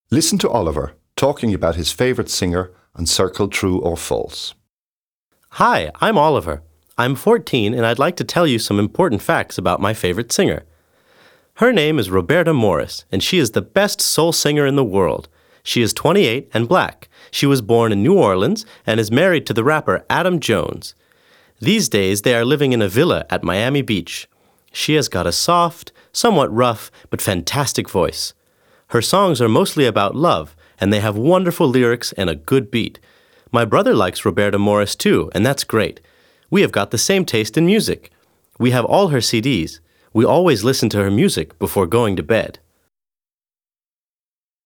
Listen to Oliver talking about his favourite singer on Circle True or False. Hi, I'm Oliver. I'm 14 and I'd like to tell you some important facts about my favorite singer. Her name is Roberta Morris, and she is the best soul singer in the world. She is 28 and black. She was born in New Orleans and is married to the rapper Adam Jones. These days, they are living in a villa at Miami Beach. She has got a soft, somewhat rough, but fantastic voice. Her songs are mostly about love, and they have wonderful lyrics and a good beat. My brother likes Roberta Morris too, and that's great. We have got the same taste in music. We have all her CDs. We always listen to her music before going to bed.